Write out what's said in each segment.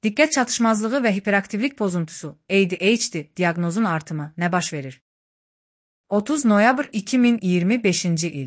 Diqqət çatışmazlığı və hiperaktivlik pozuntusu, ADHD diaqnozun artımı nə baş verir? 30 noyabr 2025-ci il.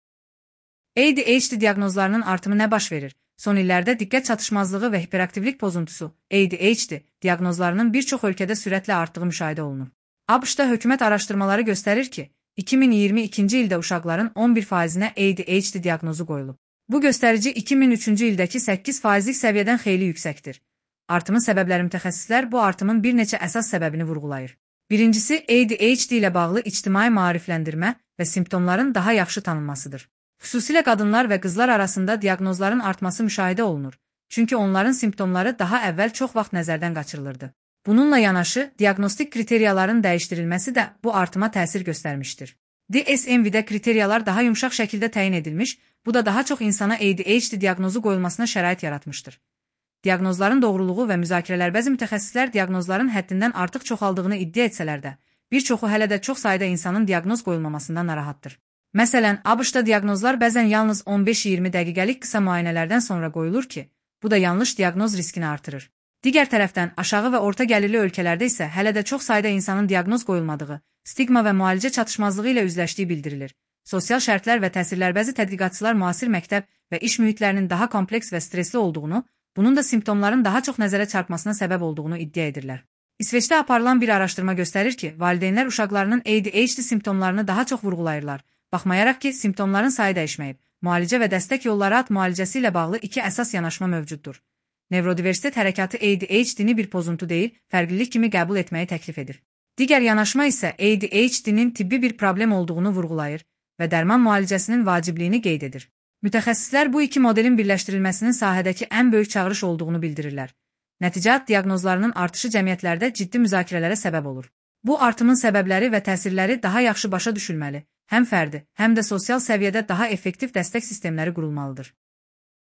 ADHD diaqnozlarının artımı nə baş verir? Son illərdə diqqət çatışmazlığı və hiperaktivlik pozuntusu, ADHD diaqnozlarının bir çox ölkədə sürətlə artdığı müşahidə olunur. ABŞ-da hökumət araşdırmaları göstərir ki, 2022-ci ildə uşaqların 11%-nə ADHD diaqnozu qoyulub. Bu göstərici 2003-cü ildəki 8%lik səviyyədən xeyli yüksəkdir. Artımın səbəbləri mütəxəssislər bu artımın bir neçə əsas səbəbini vurğulayır. Birincisi, ADHD ilə bağlı ictimai maarifləndirmə və simptomların daha yaxşı tanınmasıdır. Xüsusilə qadınlar və qızlar arasında diaqnozların artması müşahidə olunur, çünki onların simptomları daha əvvəl çox vaxt nəzərdən qaçırılırdı. Bununla yanaşı, diaqnostik kriteriyaların dəyişdirilməsi də bu artıma təsir göstərmişdir. DSM-V-də kriteriyalar daha yumşaq şəkildə təyin edilmiş, bu da daha çox insana ADHD diaqnozu qoyulmasına şərait yaratmışdır. Diaqnozların doğruluğu və müzakirələr bəzi mütəxəssislər diaqnozların həddindən artıq çoxaldığını iddia etsələr də, bir çoxu hələ də çox sayda insanın diaqnoz qoyulmamasından narahatdır. Məsələn, ABŞ-da diaqnozlar bəzən yalnız 15-20 dəqiqəlik qısa müayinələrdən sonra qoyulur ki, bu da yanlış diaqnoz riskini artırır. Digər tərəfdən, aşağı və orta gəlirli ölkələrdə isə hələ də çox sayda insanın diaqnoz qoyulmadığı, stigma və müalicə çatışmazlığı ilə üzləşdiyi bildirilir. Sosial şərtlər və təsirlər bəzi tədqiqatçılar müasir məktəb və iş mühitlərinin daha kompleks və stresli olduğunu, bunun da simptomların daha çox nəzərə çarpmasına səbəb olduğunu iddia edirlər. İsveçdə aparılan bir araşdırma göstərir ki, valideynlər uşaqlarının ADHD simptomlarını daha çox vurğulayırlar. Baxmayaraq ki, simptomların sayı dəyişməyib, müalicə və dəstək yolları ad müalicəsi ilə bağlı iki əsas yanaşma mövcuddur. Nevrodiversitet hərəkatı ADHD-ni bir pozuntu deyil, fərqlilik kimi qəbul etməyi təklif edir. Digər yanaşma isə ADHD-nin tibbi bir problem olduğunu vurğulayır və dərman müalicəsinin vacibliyini qeyd edir. Mütəxəssislər bu iki modelin birləşdirilməsinin sahədəki ən böyük çağırış olduğunu bildirirlər. Nəticə, diaqnozlarının artışı cəmiyyətlərdə ciddi müzakirələrə səbəb olur. Bu artımın səbəbləri və təsirləri daha yaxşı başa düşülməli, həm fərdi, həm də sosial səviyyədə daha effektiv dəstək sistemləri qurulmalıdır.